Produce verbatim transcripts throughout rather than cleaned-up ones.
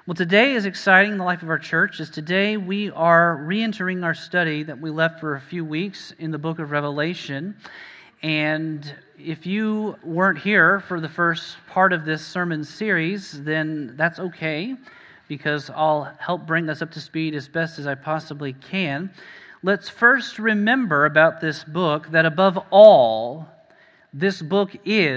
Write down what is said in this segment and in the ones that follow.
Well, today is exciting in the life of our church, as today we are re-entering our study that we left for a few weeks in the book of Revelation. And if you weren't here for the first part of this sermon series, then that's okay, because I'll help bring us up to speed as best as I possibly can. Let's first remember about this book that above all, this book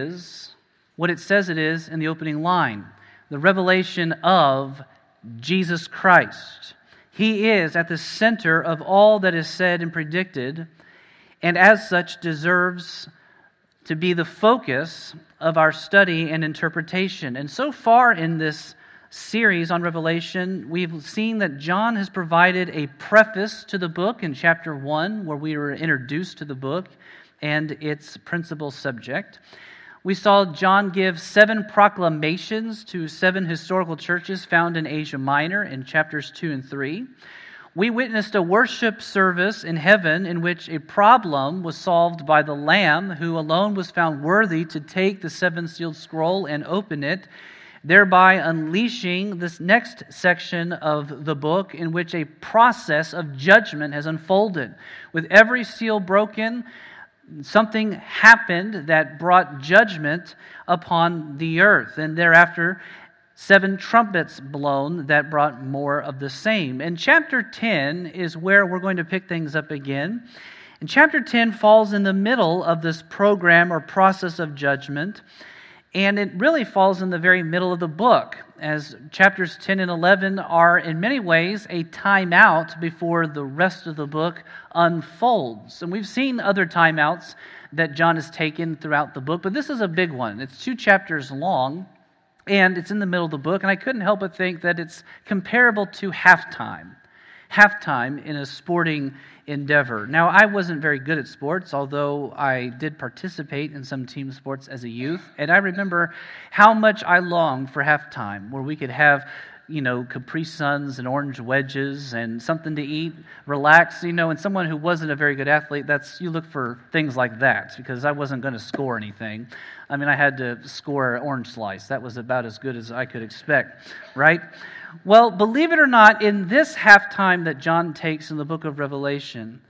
is what it says it is in the opening line. The revelation of Jesus Christ. He is at the center of all that is said and predicted, and as such deserves to be the focus of our study and interpretation. And so far in this series on Revelation, we've seen that John has provided a preface to the book in chapter one, where we were introduced to the book and its principal subject. We saw John give seven proclamations to seven historical churches found in Asia Minor in chapters two and three. We witnessed a worship service in heaven in which a problem was solved by the Lamb, who alone was found worthy to take the seven-sealed scroll and open it, thereby unleashing this next section of the book in which a process of judgment has unfolded. With every seal broken, something happened that brought judgment upon the earth, and thereafter seven trumpets blown that brought more of the same. And chapter ten is where we're going to pick things up again. And chapter ten falls in the middle of this program or process of judgment, and it really falls in the very middle of the book, as chapters ten and eleven are in many ways a timeout before the rest of the book unfolds. And we've seen other timeouts that John has taken throughout the book, but this is a big one. It's two chapters long, and it's in the middle of the book, and I couldn't help but think that it's comparable to halftime. Halftime in a sporting endeavor. Now, I wasn't very good at sports, although I did participate in some team sports as a youth, and I remember how much I longed for halftime, where we could have, you know, Capri Suns and orange wedges and something to eat, relax, you know, and someone who wasn't a very good athlete, that's, you look for things like that, because I wasn't going to score anything. I mean, I had to score an orange slice. That was about as good as I could expect, right? Well, believe it or not, in this halftime that John takes in the book of Revelation,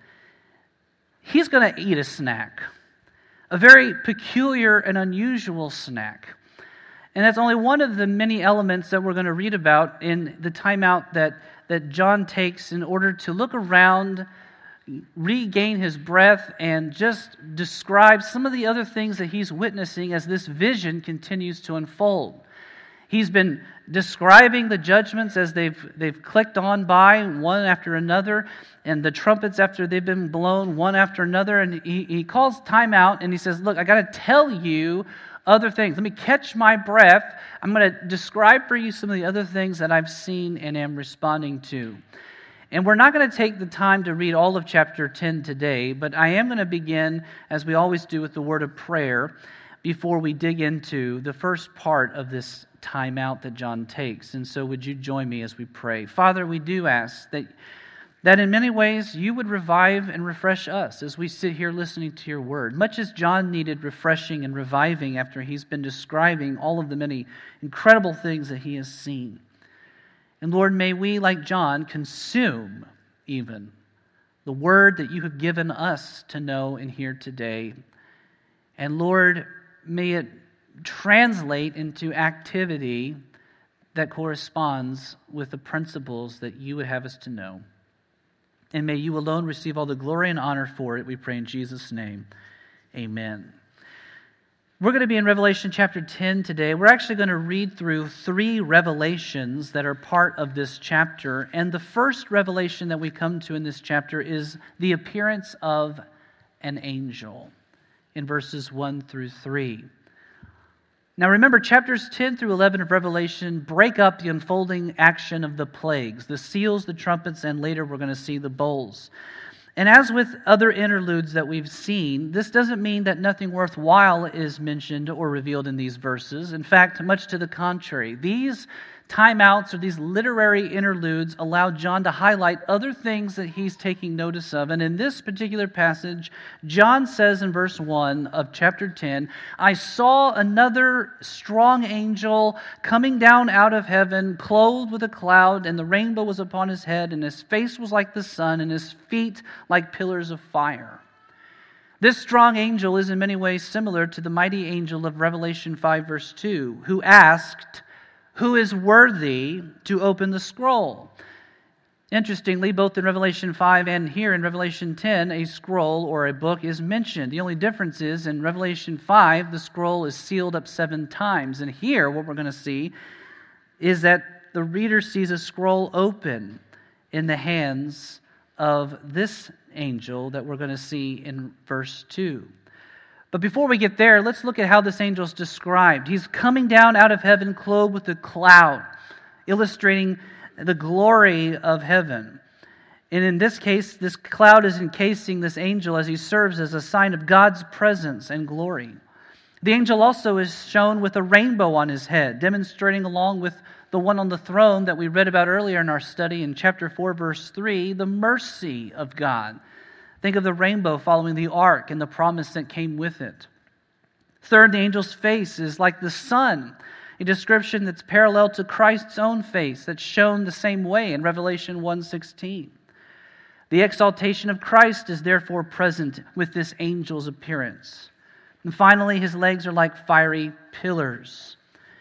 he's going to eat a snack, a very peculiar and unusual snack. And that's only one of the many elements that we're going to read about in the timeout that, that John takes in order to look around, regain his breath, and just describe some of the other things that he's witnessing as this vision continues to unfold. He's been describing the judgments as they've they've clicked on by, one after another, and the trumpets after they've been blown, one after another, and he, he calls time out, and he says, look, I got to tell you other things. Let me catch my breath. I'm going to describe for you some of the other things that I've seen and am responding to. And we're not going to take the time to read all of chapter ten today, but I am going to begin, as we always do, with the word of prayer before we dig into the first part of this time out that John takes. And so would you join me as we pray? Father, we do ask that, that in many ways you would revive and refresh us as we sit here listening to your word. Much as John needed refreshing and reviving after he's been describing all of the many incredible things that he has seen. And Lord, may we, like John, consume even the word that you have given us to know and hear today. And Lord, may it translate into activity that corresponds with the principles that you would have us to know. And may you alone receive all the glory and honor for it, we pray in Jesus' name. Amen. We're going to be in Revelation chapter ten today. We're actually going to read through three revelations that are part of this chapter. And the first revelation that we come to in this chapter is the appearance of an angel in verses one through three. Now remember, chapters ten through eleven of Revelation break up the unfolding action of the plagues, the seals, the trumpets, and later we're going to see the bowls. And as with other interludes that we've seen, this doesn't mean that nothing worthwhile is mentioned or revealed in these verses. In fact, much to the contrary, these timeouts or these literary interludes allow John to highlight other things that he's taking notice of. And in this particular passage, John says in verse one of chapter ten, "I saw another strong angel coming down out of heaven, clothed with a cloud, and the rainbow was upon his head, and his face was like the sun, and his feet like pillars of fire." This strong angel is in many ways similar to the mighty angel of Revelation five verse two, who asked, "Who is worthy to open the scroll?" Interestingly, both in Revelation five and here in Revelation ten, a scroll or a book is mentioned. The only difference is in Revelation five, the scroll is sealed up seven times. And here, what we're going to see is that the reader sees a scroll open in the hands of this angel that we're going to see in verse two. But before we get there, let's look at how this angel is described. He's coming down out of heaven clothed with a cloud, illustrating the glory of heaven. And in this case, this cloud is encasing this angel as he serves as a sign of God's presence and glory. The angel also is shown with a rainbow on his head, demonstrating along with the one on the throne that we read about earlier in our study in chapter four, verse three, the mercy of God. Think of the rainbow following the ark and the promise that came with it. Third, the angel's face is like the sun, a description that's parallel to Christ's own face that's shown the same way in Revelation one sixteen. The exaltation of Christ is therefore present with this angel's appearance. And finally, his legs are like fiery pillars.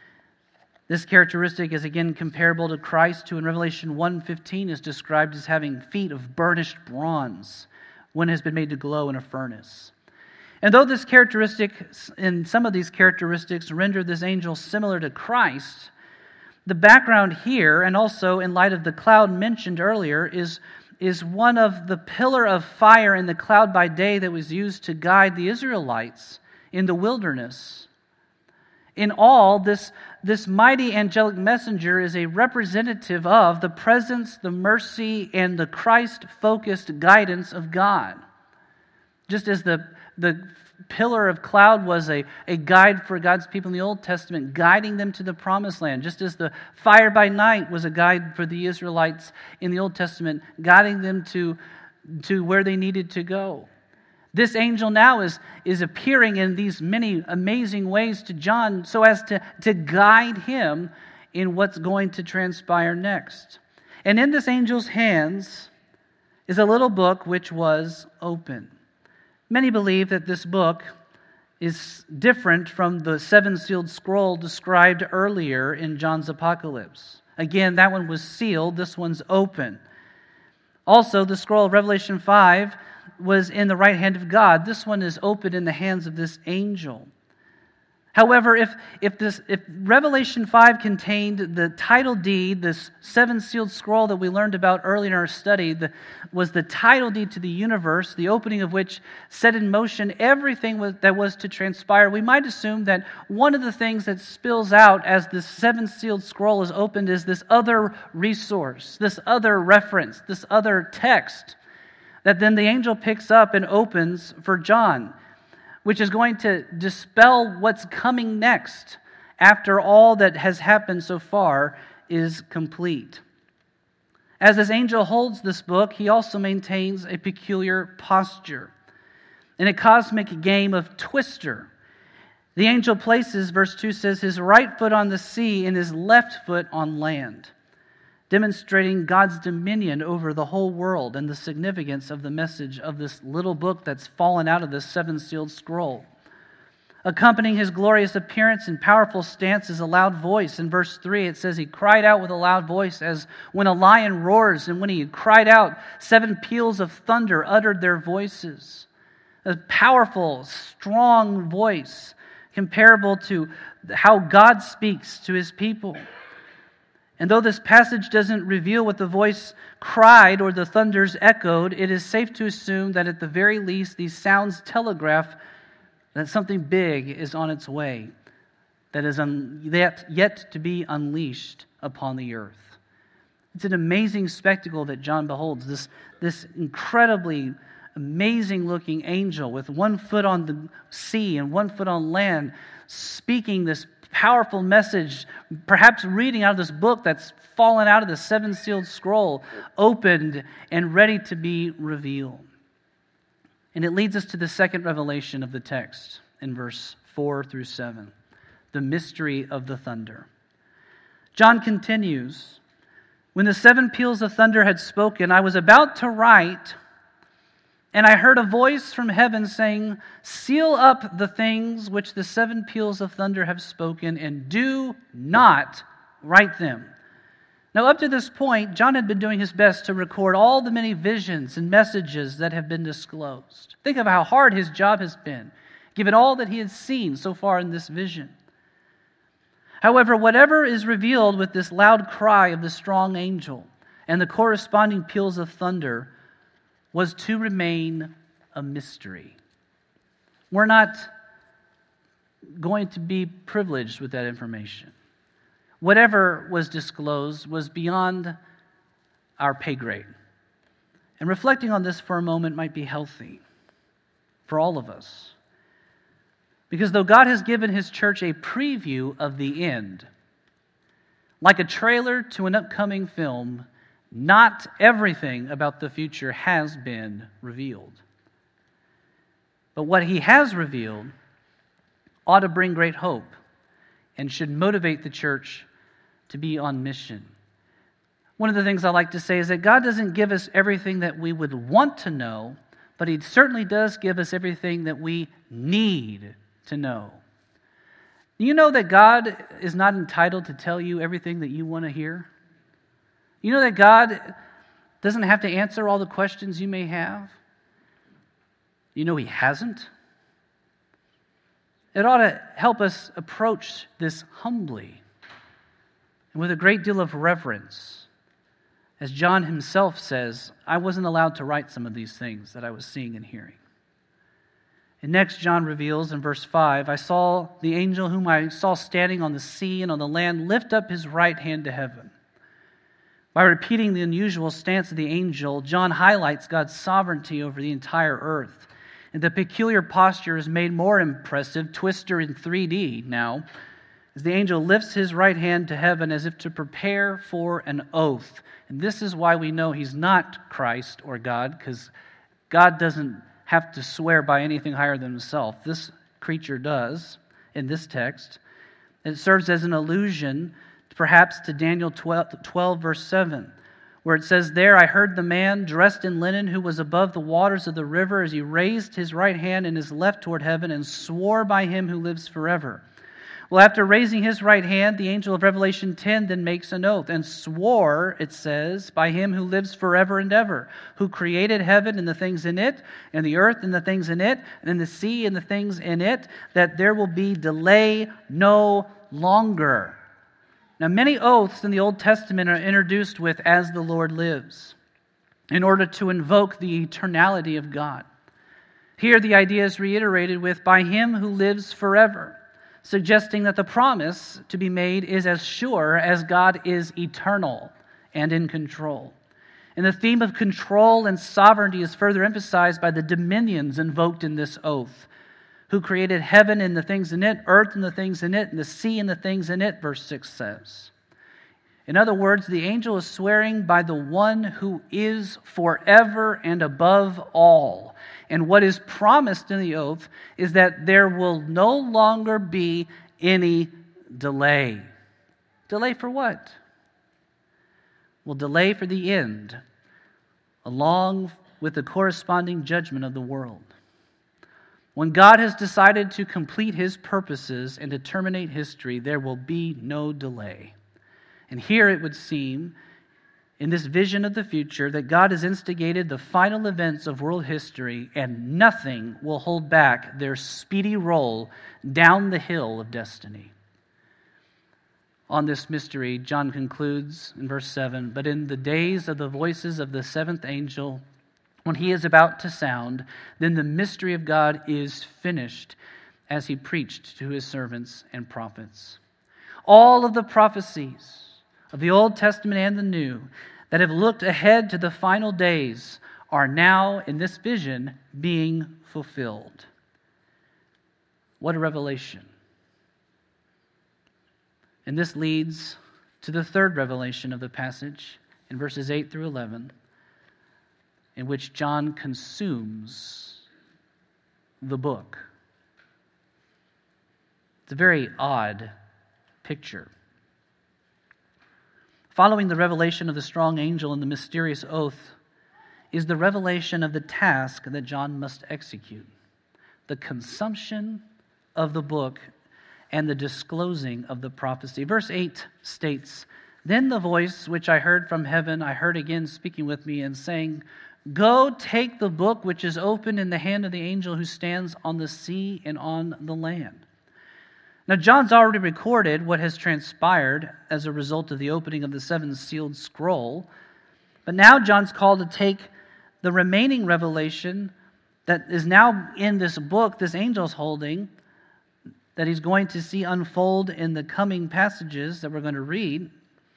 This characteristic is again comparable to Christ, who in Revelation one fifteen is described as having feet of burnished bronze, when it has been made to glow in a furnace. And though this characteristic, and some of these characteristics render this angel similar to Christ, the background here, and also in light of the cloud mentioned earlier, is, is one of the pillar of fire in the cloud by day that was used to guide the Israelites in the wilderness. In all, this, this mighty angelic messenger is a representative of the presence, the mercy, and the Christ-focused guidance of God. Just as the, the pillar of cloud was a, a guide for God's people in the Old Testament, guiding them to the promised land, just as the fire by night was a guide for the Israelites in the Old Testament, guiding them to, to where they needed to go. This angel now is, is appearing in these many amazing ways to John so as to, to guide him in what's going to transpire next. And in this angel's hands is a little book which was open. Many believe that this book is different from the seven-sealed scroll described earlier in John's Apocalypse. Again, that one was sealed, this one's open. Also, the scroll of Revelation five was in the right hand of God. This one is open in the hands of this angel. However, if if this if Revelation five contained the title deed, this seven-sealed scroll that we learned about early in our study, the, was the title deed to the universe, the opening of which set in motion everything was, that was to transpire, we might assume that one of the things that spills out as this seven-sealed scroll is opened is this other resource, this other reference, this other text that then the angel picks up and opens for John, which is going to dispel what's coming next after all that has happened so far is complete. As this angel holds this book, he also maintains a peculiar posture. In a cosmic game of twister, the angel places, verse two says, his right foot on the sea and his left foot on land, demonstrating God's dominion over the whole world and the significance of the message of this little book that's fallen out of this seven-sealed scroll. Accompanying his glorious appearance and powerful stance is a loud voice. In verse three, it says, he cried out with a loud voice as when a lion roars, and when he cried out, seven peals of thunder uttered their voices. A powerful, strong voice comparable to how God speaks to his people. And though this passage doesn't reveal what the voice cried or the thunders echoed, it is safe to assume that at the very least these sounds telegraph that something big is on its way, that is un- yet, yet to be unleashed upon the earth. It's an amazing spectacle that John beholds, this, this incredibly amazing-looking angel with one foot on the sea and one foot on land, speaking this powerful message, perhaps reading out of this book that's fallen out of the seven-sealed scroll, opened and ready to be revealed. And it leads us to the second revelation of the text in verse four through seven, the mystery of the thunder. John continues, "When the seven peals of thunder had spoken, I was about to write, and I heard a voice from heaven saying, 'Seal up the things which the seven peals of thunder have spoken, and do not write them.'" Now, up to this point, John had been doing his best to record all the many visions and messages that have been disclosed. Think of how hard his job has been, given all that he had seen so far in this vision. However, whatever is revealed with this loud cry of the strong angel and the corresponding peals of thunder was to remain a mystery. We're not going to be privileged with that information. Whatever was disclosed was beyond our pay grade. And reflecting on this for a moment might be healthy for all of us. Because though God has given His church a preview of the end, like a trailer to an upcoming film, not everything about the future has been revealed. But what He has revealed ought to bring great hope and should motivate the church to be on mission. One of the things I like to say is that God doesn't give us everything that we would want to know, but He certainly does give us everything that we need to know. You know that God is not entitled to tell you everything that you want to hear? You know that God doesn't have to answer all the questions you may have? You know He hasn't? It ought to help us approach this humbly and with a great deal of reverence. As John himself says, I wasn't allowed to write some of these things that I was seeing and hearing. And next, John reveals in verse five, I saw the angel whom I saw standing on the sea and on the land lift up his right hand to heaven. By repeating the unusual stance of the angel, John highlights God's sovereignty over the entire earth. And the peculiar posture is made more impressive, Twister in three D now, as the angel lifts his right hand to heaven as if to prepare for an oath. And this is why we know he's not Christ or God, because God doesn't have to swear by anything higher than himself. This creature does in this text. It serves as an allusion perhaps to Daniel twelve, twelve verse seven, where it says, there I heard the man dressed in linen who was above the waters of the river as he raised his right hand and his left toward heaven and swore by him who lives forever. Well, after raising his right hand, the angel of Revelation ten then makes an oath and swore, it says, by him who lives forever and ever, who created heaven and the things in it, and the earth and the things in it, and the sea and the things in it, that there will be delay no longer. Now, many oaths in the Old Testament are introduced with, as the Lord lives, in order to invoke the eternality of God. Here, the idea is reiterated with, by him who lives forever, suggesting that the promise to be made is as sure as God is eternal and in control. And the theme of control and sovereignty is further emphasized by the dominions invoked in this oath, who created heaven and the things in it, earth and the things in it, and the sea and the things in it, verse six says. In other words, the angel is swearing by the one who is forever and above all. And what is promised in the oath is that there will no longer be any delay. Delay for what? Well, delay for the end, along with the corresponding judgment of the world. When God has decided to complete His purposes and to terminate history, there will be no delay. And here it would seem, in this vision of the future, that God has instigated the final events of world history, and nothing will hold back their speedy roll down the hill of destiny. On this mystery, John concludes in verse seven, but in the days of the voices of the seventh angel, when he is about to sound, then the mystery of God is finished, as he preached to his servants and prophets. All of the prophecies of the Old Testament and the New that have looked ahead to the final days are now, in this vision, being fulfilled. What a revelation. And this leads to the third revelation of the passage in verses eight through eleven, in which John consumes the book. It's a very odd picture. Following the revelation of the strong angel and the mysterious oath is the revelation of the task that John must execute, the consumption of the book and the disclosing of the prophecy. Verse eight states, "Then the voice which I heard from heaven, I heard again speaking with me and saying, 'Go take the book which is open in the hand of the angel who stands on the sea and on the land.'" Now, John's already recorded what has transpired as a result of the opening of the seven sealed scroll, but now John's called to take the remaining revelation that is now in this book this angel's holding, that he's going to see unfold in the coming passages that we're going to read,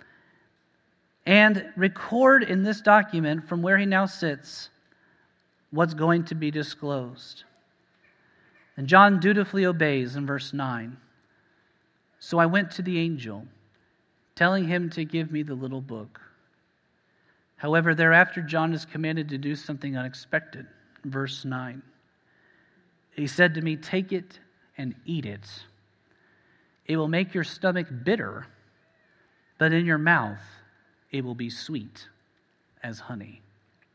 and record in this document from where he now sits what's going to be disclosed. And John dutifully obeys in verse nine. "So I went to the angel, telling him to give me the little book. However, thereafter John is commanded to do something unexpected." Verse nine. "He said to me, 'Take it and eat it. It will make your stomach bitter, but in your mouth it will be sweet as honey.'"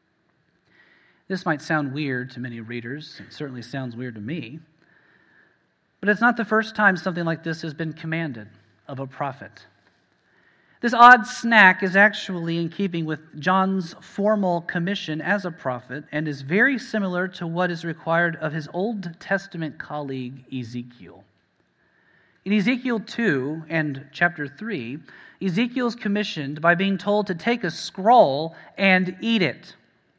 This might sound weird to many readers. It certainly sounds weird to me. But it's not the first time something like this has been commanded of a prophet. This odd snack is actually in keeping with John's formal commission as a prophet and is very similar to what is required of his Old Testament colleague Ezekiel. In Ezekiel two and chapter three, Ezekiel is commissioned by being told to take a scroll and eat it.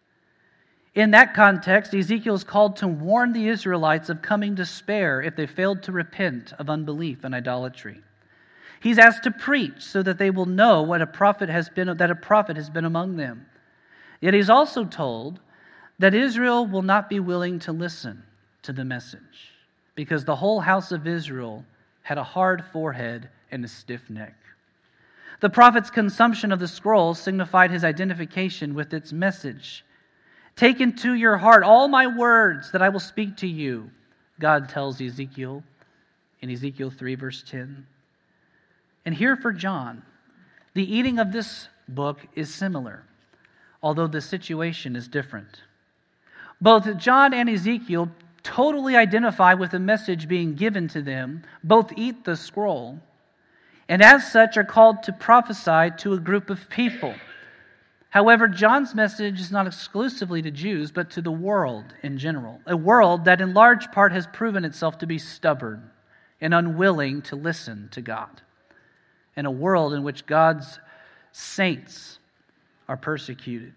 In that context, Ezekiel is called to warn the Israelites of coming despair if they failed to repent of unbelief and idolatry. He's asked to preach so that they will know what a prophet has been, that a prophet has been among them. Yet he's also told that Israel will not be willing to listen to the message because the whole house of Israel had a hard forehead and a stiff neck. The prophet's consumption of the scroll signified his identification with its message. "Take into your heart all my words that I will speak to you," God tells Ezekiel in Ezekiel three, verse ten. And here for John, the eating of this book is similar, although the situation is different. Both John and Ezekiel totally identify with the message being given to them. Both eat the scroll, and as such are called to prophesy to a group of people. However, John's message is not exclusively to Jews, but to the world in general, a world that in large part has proven itself to be stubborn and unwilling to listen to God, and a world in which God's saints are persecuted.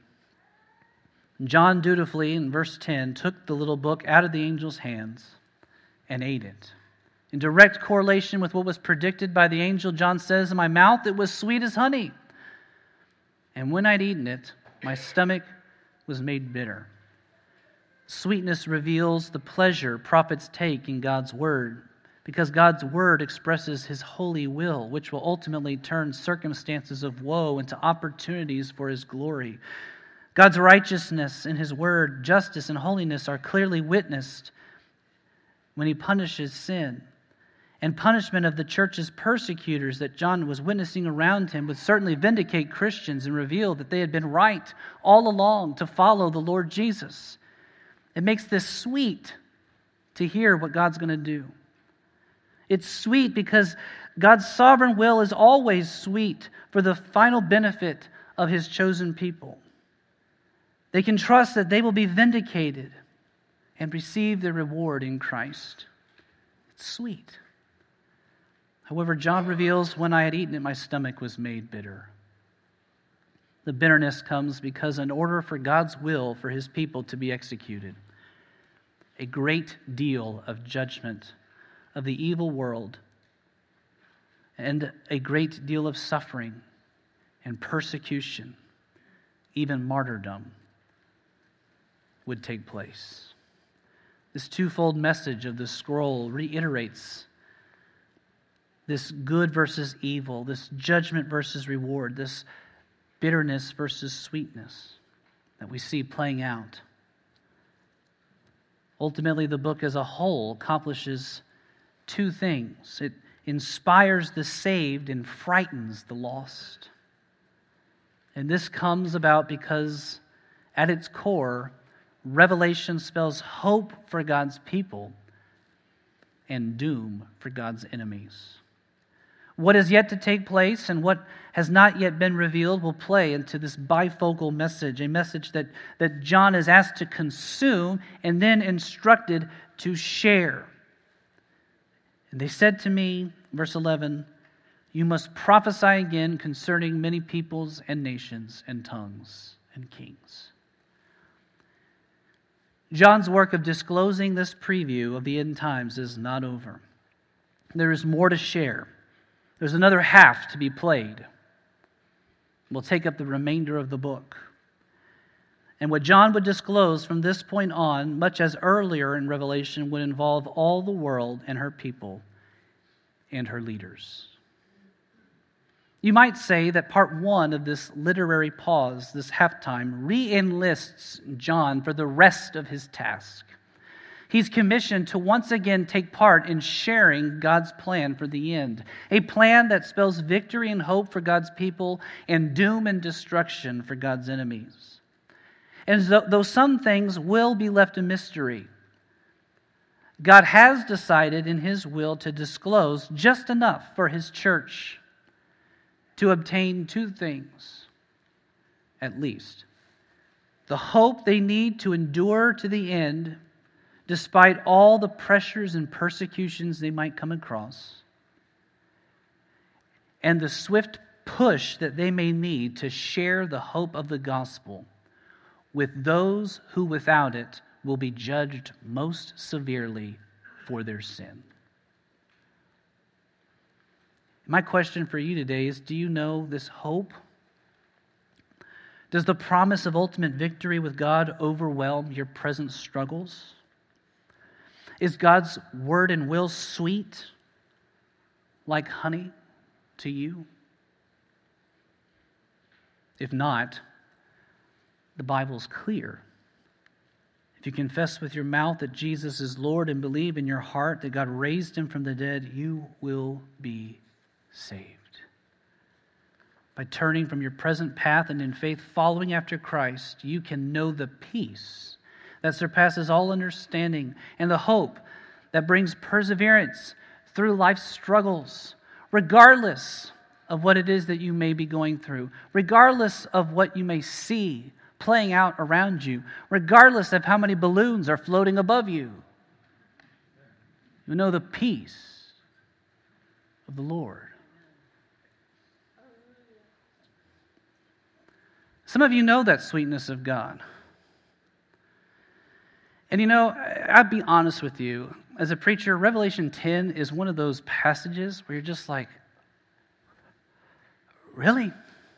John dutifully, in verse ten, took the little book out of the angel's hands and ate it. In direct correlation with what was predicted by the angel, John says, "In my mouth it was sweet as honey. And when I'd eaten it, my stomach was made bitter." Sweetness reveals the pleasure prophets take in God's word, because God's word expresses his holy will, which will ultimately turn circumstances of woe into opportunities for his glory. God's righteousness in his word, justice and holiness are clearly witnessed when he punishes sin. And punishment of the church's persecutors that John was witnessing around him would certainly vindicate Christians and reveal that they had been right all along to follow the Lord Jesus. It makes this sweet to hear what God's going to do. It's sweet because God's sovereign will is always sweet for the final benefit of his chosen people. They can trust that they will be vindicated and receive their reward in Christ. It's sweet. However, John reveals, when I had eaten it, my stomach was made bitter. The bitterness comes because in order for God's will for his people to be executed, a great deal of judgment of the evil world and a great deal of suffering and persecution, even martyrdom, would take place. This twofold message of the scroll reiterates this good versus evil, this judgment versus reward, this bitterness versus sweetness that we see playing out. Ultimately, the book as a whole accomplishes two things. It inspires the saved and frightens the lost. And this comes about because at its core, Revelation spells hope for God's people and doom for God's enemies. What is yet to take place and what has not yet been revealed will play into this bifocal message, a message that, that John is asked to consume and then instructed to share. And they said to me, verse eleven, you must prophesy again concerning many peoples and nations and tongues and kings. John's work of disclosing this preview of the end times is not over. There is more to share. There's another half to be played. We'll take up the remainder of the book. And what John would disclose from this point on, much as earlier in Revelation, would involve all the world and her people and her leaders. You might say that part one of this literary pause, this halftime, re-enlists John for the rest of his task. He's commissioned to once again take part in sharing God's plan for the end, a plan that spells victory and hope for God's people and doom and destruction for God's enemies. And though some things will be left a mystery, God has decided in His will to disclose just enough for His church to obtain two things, at least. The hope they need to endure to the end, despite all the pressures and persecutions they might come across, and the swift push that they may need to share the hope of the gospel with those who without it will be judged most severely for their sin. My question for you today is, do you know this hope? Does the promise of ultimate victory with God overwhelm your present struggles? Is God's word and will sweet like honey to you? If not, the Bible's clear. If you confess with your mouth that Jesus is Lord and believe in your heart that God raised Him from the dead, you will be saved. By turning from your present path and in faith following after Christ, you can know the peace that surpasses all understanding and the hope that brings perseverance through life's struggles, regardless of what it is that you may be going through, regardless of what you may see playing out around you, regardless of how many balloons are floating above you. You know the peace of the Lord. Some of you know that sweetness of God. And you know, I'll be honest with you. As a preacher, Revelation ten is one of those passages where you're just like, really?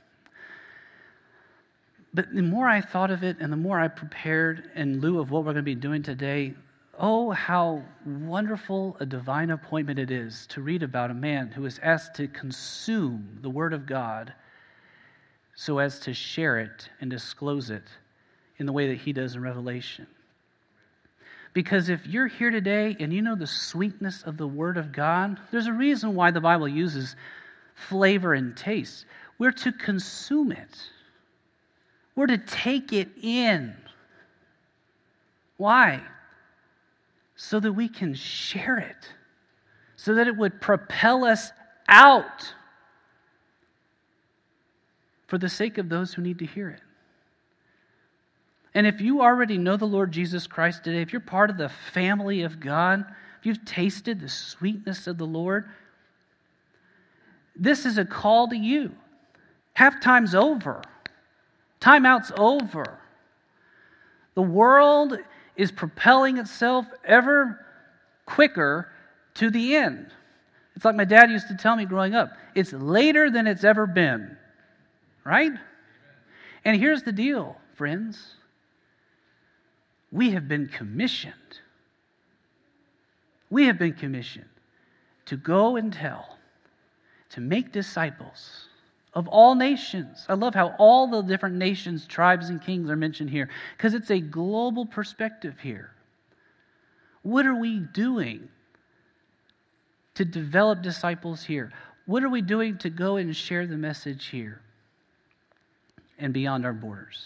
But the more I thought of it and the more I prepared in lieu of what we're going to be doing today, oh, how wonderful a divine appointment it is to read about a man who is asked to consume the Word of God so as to share it and disclose it in the way that he does in Revelation. Because if you're here today and you know the sweetness of the Word of God, there's a reason why the Bible uses flavor and taste. We're to consume it. We're to take it in. Why? So that we can share it. So that it would propel us out for the sake of those who need to hear it. And if you already know the Lord Jesus Christ today, if you're part of the family of God, if you've tasted the sweetness of the Lord, this is a call to you. Halftime's over. Timeout's over. The world is propelling itself ever quicker to the end. It's like my dad used to tell me growing up. It's later than it's ever been. Right? And here's the deal, friends. We have been commissioned. We have been commissioned to go and tell to make disciples of all nations. I love how all the different nations, tribes, and kings are mentioned here, because it's a global perspective here. What are we doing to develop disciples here? What are we doing to go and share the message here and beyond our borders?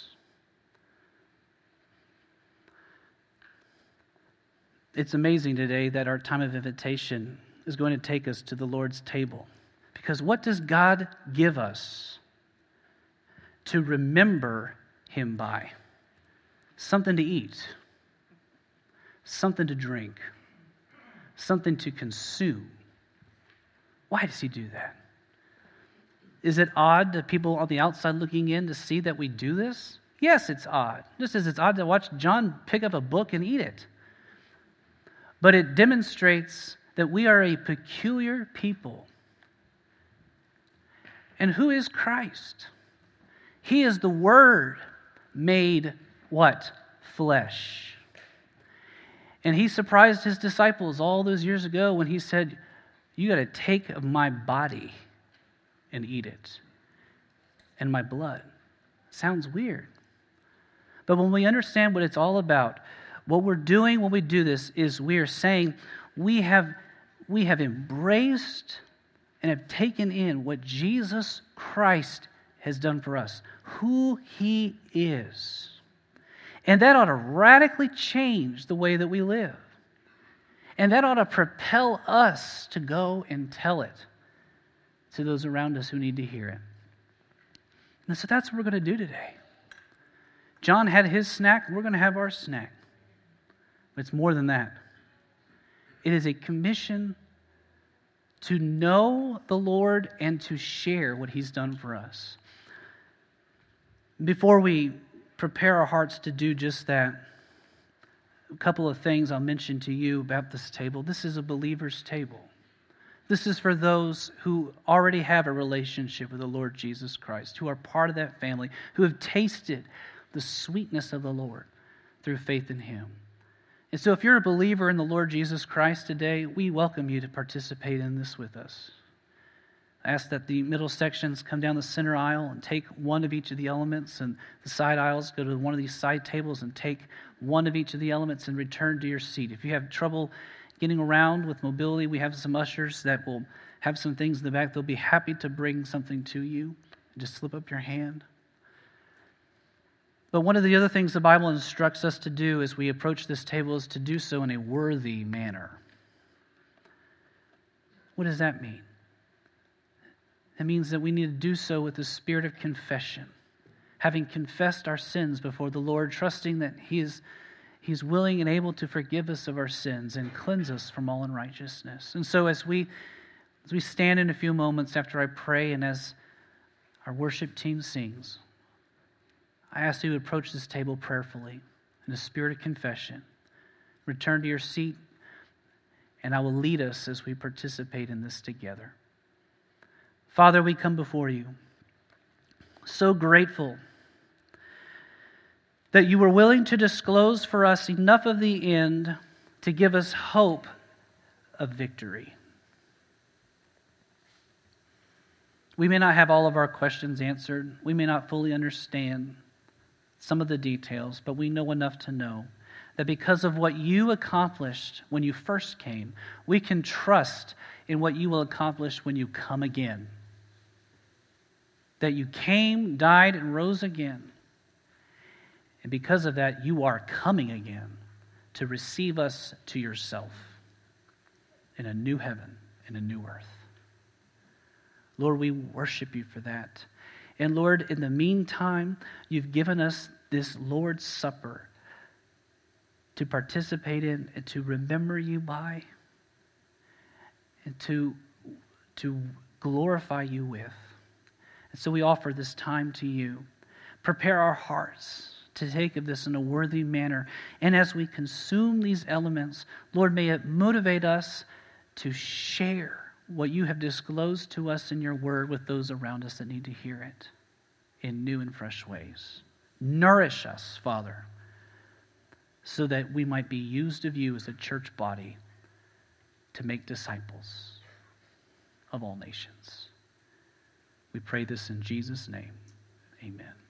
It's amazing today that our time of invitation is going to take us to the Lord's table. Because what does God give us to remember Him by? Something to eat, something to drink, something to consume. Why does He do that? Is it odd to people on the outside looking in to see that we do this? Yes, it's odd. Just as it's odd to watch John pick up a book and eat it. But it demonstrates that we are a peculiar people. And who is Christ? He is the Word made what? Flesh. And He surprised His disciples all those years ago when He said, you got to take of my body and eat it, and my blood. Sounds weird. But when we understand what it's all about, what we're doing when we do this is we are saying we have, we have embraced and have taken in what Jesus Christ has done for us, who He is. And that ought to radically change the way that we live. And that ought to propel us to go and tell it to those around us who need to hear it. And so that's what we're going to do today. John had his snack, we're going to have our snack. But it's more than that. It is a commission to know the Lord and to share what He's done for us. Before we prepare our hearts to do just that, a couple of things I'll mention to you about this table. This is a believer's table. This is for those who already have a relationship with the Lord Jesus Christ, who are part of that family, who have tasted the sweetness of the Lord through faith in Him. And so if you're a believer in the Lord Jesus Christ today, we welcome you to participate in this with us. I ask that the middle sections come down the center aisle and take one of each of the elements, and the side aisles go to one of these side tables and take one of each of the elements and return to your seat. If you have trouble getting around with mobility, we have some ushers that will have some things in the back. They'll be happy to bring something to you. Just slip up your hand. But one of the other things the Bible instructs us to do as we approach this table is to do so in a worthy manner. What does that mean? It means that we need to do so with the spirit of confession, having confessed our sins before the Lord, trusting that He is He's willing and able to forgive us of our sins and cleanse us from all unrighteousness. And so as we as we stand in a few moments after I pray and as our worship team sings, I ask you to approach this table prayerfully in a spirit of confession. Return to your seat, and I will lead us as we participate in this together. Father, we come before you, so grateful that you were willing to disclose for us enough of the end to give us hope of victory. We may not have all of our questions answered. We may not fully understand some of the details, but we know enough to know that because of what you accomplished when you first came, we can trust in what you will accomplish when you come again. That you came, died, and rose again. And because of that, you are coming again to receive us to yourself in a new heaven and a new earth. Lord, we worship you for that. And Lord, in the meantime, you've given us this Lord's Supper to participate in and to remember you by and to, to glorify you with. And so we offer this time to you. Prepare our hearts to take of this in a worthy manner. And as we consume these elements, Lord, may it motivate us to share what you have disclosed to us in your word with those around us that need to hear it in new and fresh ways. Nourish us, Father, so that we might be used of you as a church body to make disciples of all nations. We pray this in Jesus' name. Amen.